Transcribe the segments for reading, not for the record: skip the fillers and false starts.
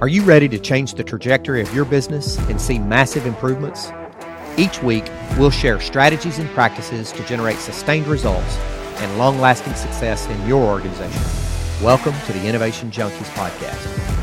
Are you ready to change the trajectory of your business and see massive improvements? Each week, we'll share strategies and practices to generate sustained results and long-lasting success in your organization. Welcome to the Innovation Junkies podcast.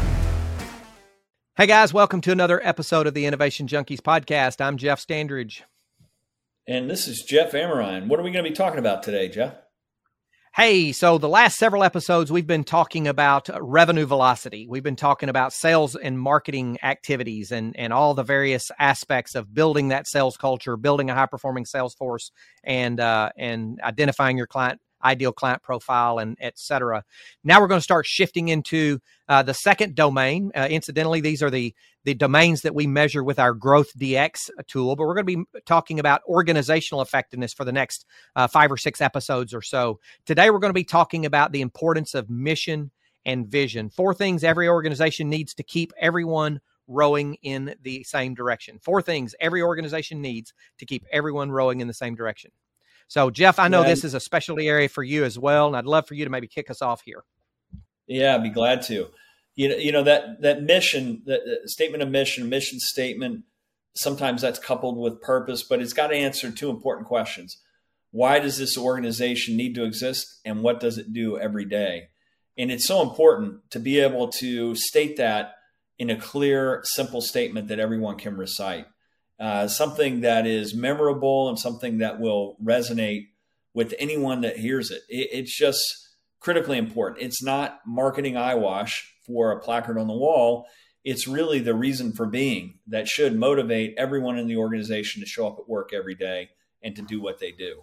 Hey guys, welcome to another episode of the Innovation Junkies podcast. I'm Jeff Standridge. And this is Jeff Amrine. What are we going to be talking about today, Jeff? Hey, so the last several episodes, we've been talking about revenue velocity. We've been talking about sales and marketing activities and all the various aspects of building that sales culture, building a high-performing sales force, and identifying your ideal client profile, and et cetera. Now we're going to start shifting into the second domain. Incidentally, these are the domains that we measure with our Growth DX tool, but we're going to be talking about organizational effectiveness for the next 5 or 6 episodes or so. Today, we're going to be talking about the importance of mission and vision. 4 things every organization needs to keep everyone rowing in the same direction. 4 things every organization needs to keep everyone rowing in the same direction. So, Jeff, I know this is a specialty area for you as well, and I'd love for you to maybe kick us off here. Yeah, I'd be glad to. You know that mission, that statement of mission statement, sometimes that's coupled with purpose, but it's got to answer 2 important questions. Why does this organization need to exist, and what does it do every day? And it's so important to be able to state that in a clear, simple statement that everyone can recite. Something that is memorable and something that will resonate with anyone that hears it. It's just critically important. It's not marketing eyewash for a placard on the wall. It's really the reason for being that should motivate everyone in the organization to show up at work every day and to do what they do.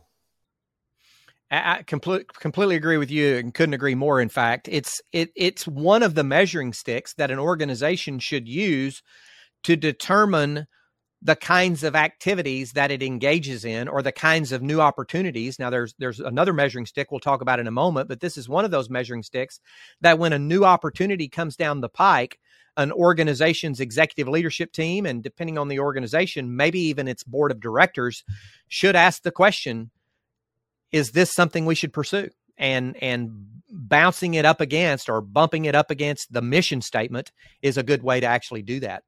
I completely agree with you and couldn't agree more. In fact, it's one of the measuring sticks that an organization should use to determine the kinds of activities that it engages in or the kinds of new opportunities. Now, there's another measuring stick we'll talk about in a moment, but this is one of those measuring sticks that when a new opportunity comes down the pike, an organization's executive leadership team, and depending on the organization, maybe even its board of directors, should ask the question, is this something we should pursue? And bouncing it up against or bumping it up against the mission statement is a good way to actually do that.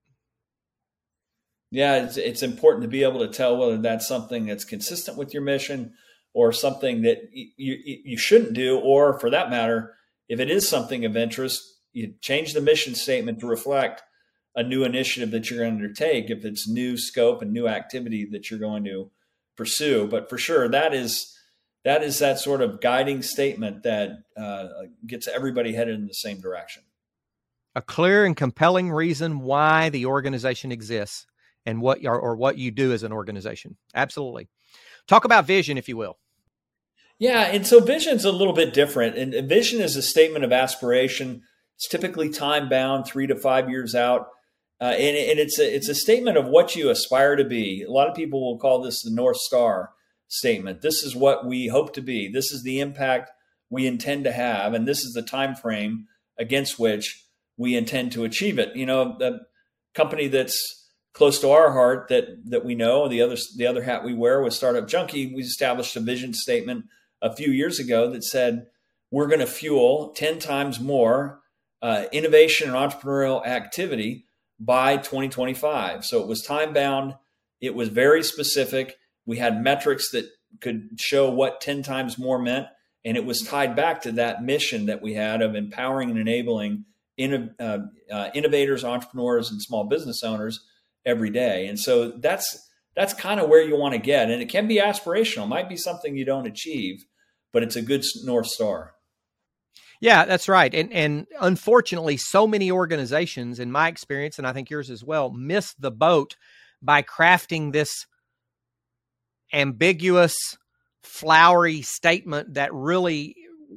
Yeah, it's important to be able to tell whether that's something that's consistent with your mission or something that you shouldn't do, or for that matter, if it is something of interest, you change the mission statement to reflect a new initiative that you're going to undertake, if it's new scope and new activity that you're going to pursue. But for sure, that is that sort of guiding statement that gets everybody headed in the same direction. A clear and compelling reason why the organization exists and what you do as an organization. Absolutely. Talk about vision, if you will. Yeah, and so vision's a little bit different. And vision is a statement of aspiration. It's typically time-bound, 3 to 5 years out. And it's a statement of what you aspire to be. A lot of people will call this the North Star statement. This is what we hope to be. This is the impact we intend to have. And this is the time frame against which we intend to achieve it. You know, the company that's close to our heart that we know, the other hat we wear with Startup Junkie, we established a vision statement a few years ago that said we're going to fuel 10 times more innovation and entrepreneurial activity by 2025. So it was time bound. It was very specific. We had metrics that could show what 10 times more meant, and it was tied back to that mission that we had of empowering and enabling innovators, entrepreneurs, and small business owners every day. And so that's kind of where you want to get. And it can be aspirational. It might be something you don't achieve, but it's a good North Star. Yeah, that's right. And unfortunately, so many organizations, in my experience, and I think yours as well, miss the boat by crafting this ambiguous, flowery statement that really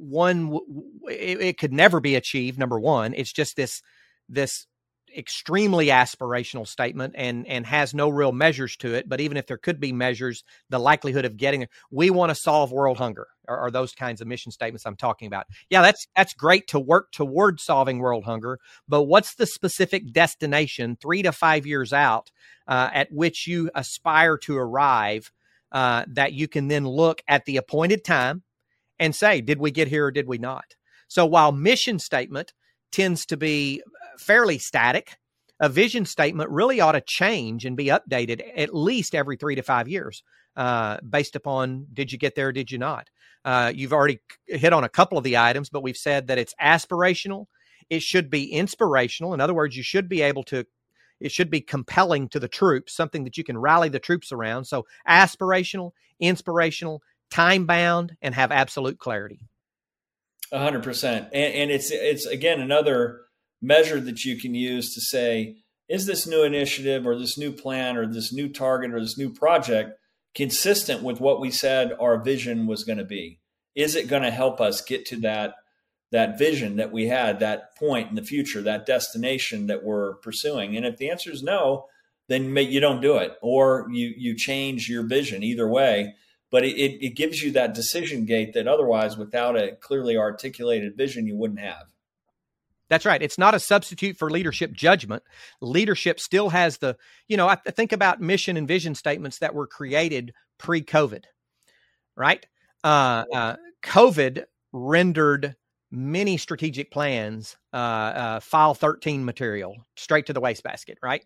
it could never be achieved. Number one, it's just this extremely aspirational statement and has no real measures to it. But even if there could be measures, the likelihood of getting it, we want to solve world hunger are those kinds of mission statements I'm talking about. Yeah, that's great to work toward solving world hunger. But what's the specific destination 3 to 5 years out at which you aspire to arrive that you can then look at the appointed time and say, did we get here or did we not? So while mission statement tends to be fairly static. A vision statement really ought to change and be updated at least every 3 to 5 years, based upon, did you get there or did you not? You've already hit on a couple of the items, but we've said that it's aspirational. It should be inspirational. In other words, you should be able to, it should be compelling to the troops, something that you can rally the troops around. So aspirational, inspirational, time-bound, and have absolute clarity. 100%. And it's again, another measure that you can use to say, is this new initiative or this new plan or this new target or this new project consistent with what we said our vision was going to be? Is it going to help us get to that vision that we had, that point in the future, that destination that we're pursuing? And if the answer is no, then you don't do it, or you change your vision. Either way, but it gives you that decision gate that otherwise, without a clearly articulated vision, you wouldn't have. That's right. It's not a substitute for leadership judgment. Leadership still has the, I think about mission and vision statements that were created pre-COVID, right? COVID rendered many strategic plans file 13 material, straight to the wastebasket, right?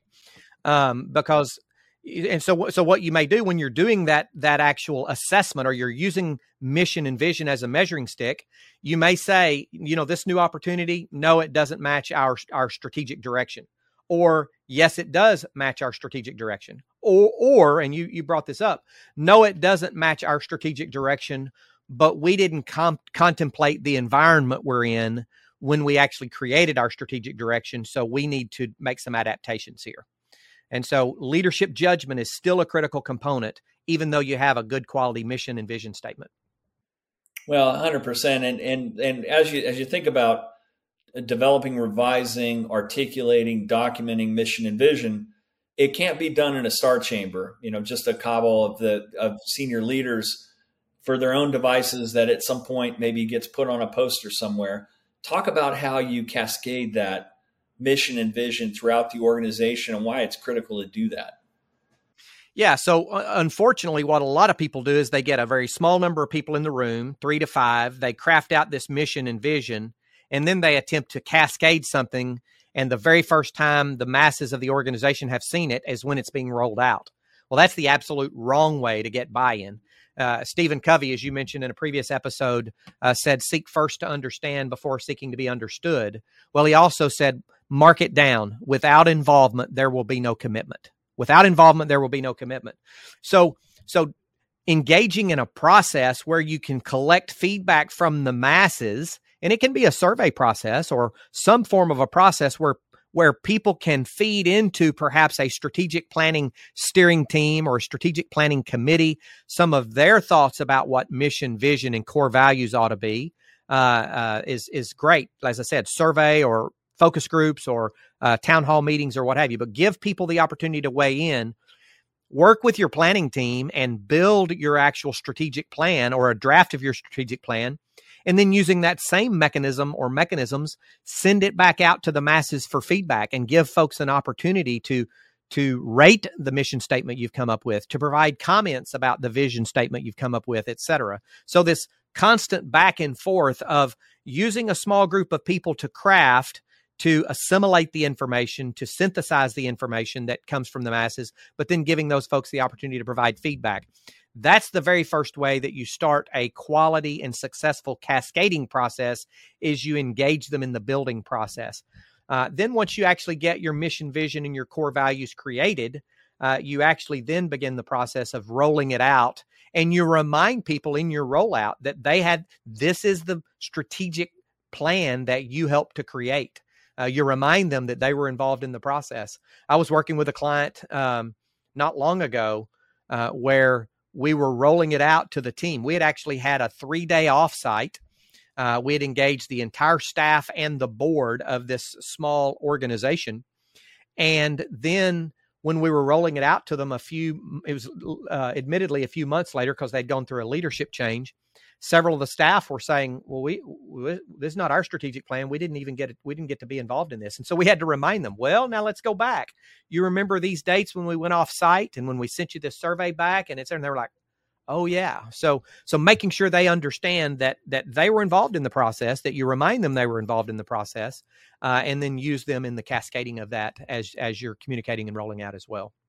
So what you may do when you're doing that actual assessment, or you're using mission and vision as a measuring stick, you may say, this new opportunity, no, it doesn't match our strategic direction, or yes, it does match our strategic direction, or and you brought this up, no, it doesn't match our strategic direction, but we didn't contemplate the environment we're in when we actually created our strategic direction, so we need to make some adaptations here. And so leadership judgment is still a critical component, even though you have a good quality mission and vision statement. Well, 100%. And as you think about developing, revising, articulating, documenting mission and vision, it can't be done in a star chamber, just a cabal of senior leaders for their own devices that at some point maybe gets put on a poster somewhere. Talk about how you cascade that mission and vision throughout the organization and why it's critical to do that. Yeah. So unfortunately, what a lot of people do is they get a very small number of people in the room, 3 to 5. They craft out this mission and vision, and then they attempt to cascade something. And the very first time the masses of the organization have seen it is when it's being rolled out. Well, that's the absolute wrong way to get buy-in. Stephen Covey, as you mentioned in a previous episode, said, seek first to understand before seeking to be understood. Well, he also said, mark it down. Without involvement, there will be no commitment. Without involvement, there will be no commitment. So engaging in a process where you can collect feedback from the masses, and it can be a survey process or some form of a process where people can feed into perhaps a strategic planning steering team or a strategic planning committee some of their thoughts about what mission, vision, and core values ought to be, is great. As I said, survey or focus groups or town hall meetings or what have you, but give people the opportunity to weigh in, work with your planning team and build your actual strategic plan or a draft of your strategic plan. And then using that same mechanism or mechanisms, send it back out to the masses for feedback and give folks an opportunity to rate the mission statement you've come up with, to provide comments about the vision statement you've come up with, et cetera. So this constant back and forth of using a small group of people to craft, to assimilate the information, to synthesize the information that comes from the masses, but then giving those folks the opportunity to provide feedback. That's the very first way that you start a quality and successful cascading process, is you engage them in the building process. Then once you actually get your mission, vision, and your core values created, you actually then begin the process of rolling it out. And you remind people in your rollout that this is the strategic plan that you helped to create. You remind them that they were involved in the process. I was working with a client not long ago where we were rolling it out to the team. We had actually had a 3-day offsite. We had engaged the entire staff and the board of this small organization. And then when we were rolling it out to them admittedly a few months later, because they'd gone through a leadership change, several of the staff were saying, well, this is not our strategic plan. We didn't get to be involved in this. And so we had to remind them, well, now let's go back. You remember these dates when we went off site and when we sent you this survey back? And they were like, Oh yeah. So making sure they understand that they were involved in the process, that you remind them they were involved in the process, and then use them in the cascading of that as you're communicating and rolling out as well.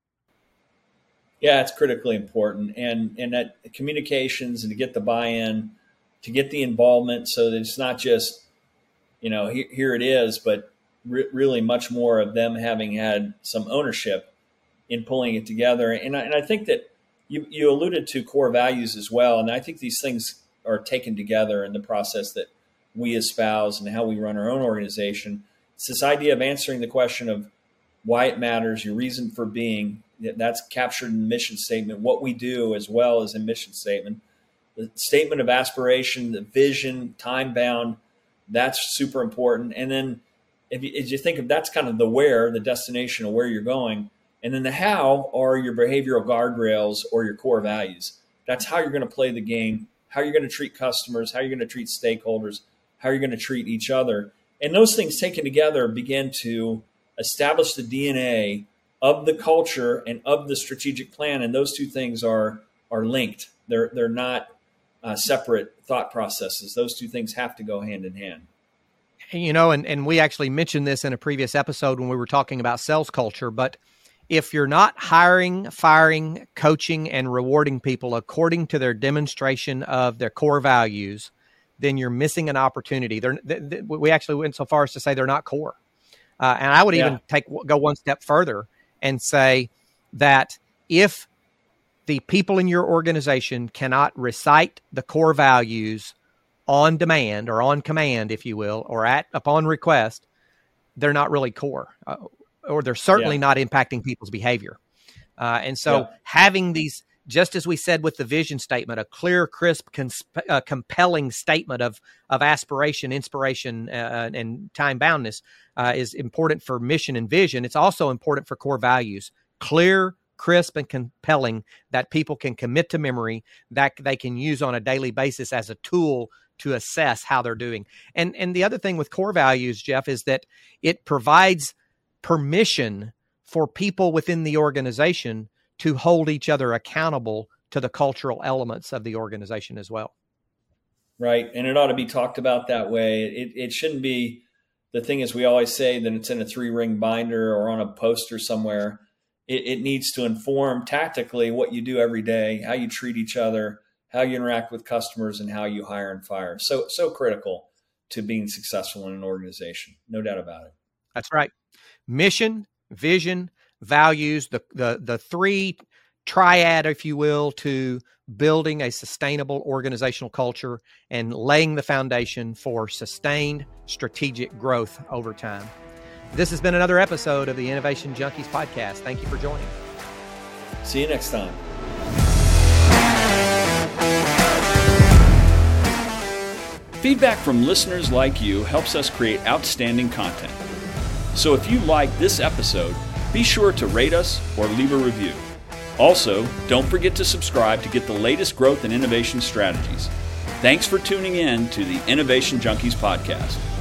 Yeah, it's critically important, and that communications and to get the buy-in, to get the involvement, so that it's not just, here it is, but really much more of them having had some ownership in pulling it together. And I think that you alluded to core values as well, and I think these things are taken together in the process that we espouse and how we run our own organization. It's this idea of answering the question of why it matters, your reason for being. That's captured in the mission statement, what we do as well as in mission statement. The statement of aspiration, the vision, time bound, that's super important. And then if you think of that's kind of the where, the destination of where you're going, and then the how are your behavioral guardrails or your core values. That's how you're going to play the game, how you're going to treat customers, how you're going to treat stakeholders, how you're going to treat each other. And those things taken together begin to establish the DNA of the culture and of the strategic plan. And those two things are linked. They're not separate thought processes. Those two things have to go hand in hand. And we actually mentioned this in a previous episode when we were talking about sales culture, but if you're not hiring, firing, coaching, and rewarding people according to their demonstration of their core values, then you're missing an opportunity. We actually went so far as to say they're not core. And I would even go one step further and say that if the people in your organization cannot recite the core values on demand or on command, if you will, or upon request, they're not really core. Or they're certainly not impacting people's behavior. And so having these, just as we said with the vision statement, a clear, crisp, compelling statement of aspiration, inspiration, and time boundness is important for mission and vision. It's also important for core values. Clear, crisp, and compelling that people can commit to memory, that they can use on a daily basis as a tool to assess how they're doing. And the other thing with core values, Jeff, is that it provides permission for people within the organization to hold each other accountable to the cultural elements of the organization as well. Right. And it ought to be talked about that way. It shouldn't be the thing, as we always say, that it's in a 3-ring binder or on a poster somewhere. It needs to inform tactically what you do every day, how you treat each other, how you interact with customers, and how you hire and fire. So critical to being successful in an organization. No doubt about it. That's right. Mission, vision, values, the 3 triad, if you will, to building a sustainable organizational culture and laying the foundation for sustained strategic growth over time. This has been another episode of the Innovation Junkies podcast. Thank you for joining. See you next time. Feedback from listeners like you helps us create outstanding content. So if you like this episode, be sure to rate us or leave a review. Also, don't forget to subscribe to get the latest growth and innovation strategies. Thanks for tuning in to the Innovation Junkies podcast.